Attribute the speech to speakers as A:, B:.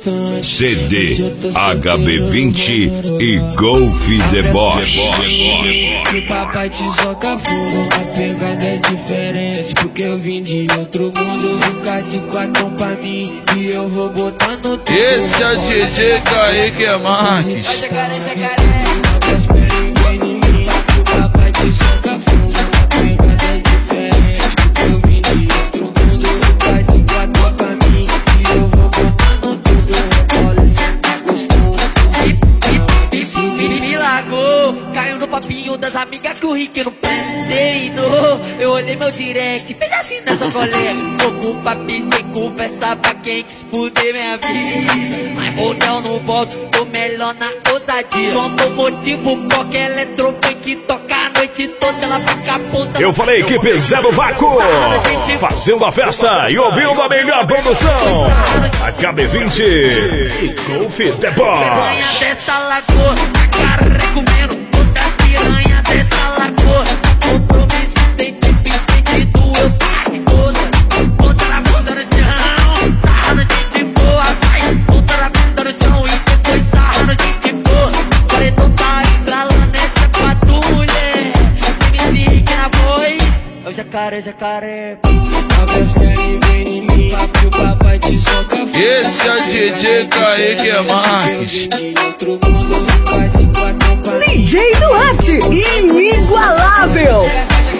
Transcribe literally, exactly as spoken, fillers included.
A: C D, H B vinte e Golf Deboche.
B: O papai te soca fogo, a pegada é diferente, porque eu vim de outro mundo. Fica de quatro pra mim e eu vou botar no teu.
C: Esse é o D J Kaique Marques.
B: Vai jacaré, jacaré. O papai te soca fogo, a pegada é diferente, porque eu vim de outro mundo. Fica de quatro pra mim e eu vou botar no tudo. Olha, cê tá gostoso.
D: Me largou, caiu no papinho das amigas que o Rick não treinou. Eu olhei meu direct, fez assim nessa colega. Tô com papi sem conversa pra quem quis fuder minha vida. Mas motel não volto, tô melhor na ousadia. Como motivo, porque eletrofunk toca a noite toda, ela fica puta.
A: Eu falei que pisando o vácuo, fazendo a festa e ouvindo a melhor produção. H B vinte e Golf Deboche.
D: Piranha dessa lagoa, a cara comendo toda a piranha dessa lagoa. Compromisso tem tempo e sentido, eu faço toda. Bota na bunda no chão, sarrando gente boa, vai. Bota na bunda no chão e depois sarrando gente boa. Paredão tá estralando essa patrulha. M C Rick na voz, é o jacaré, jacaré.
C: Esse é o D J Kaique Marques.
E: D J Duarte, inigualável.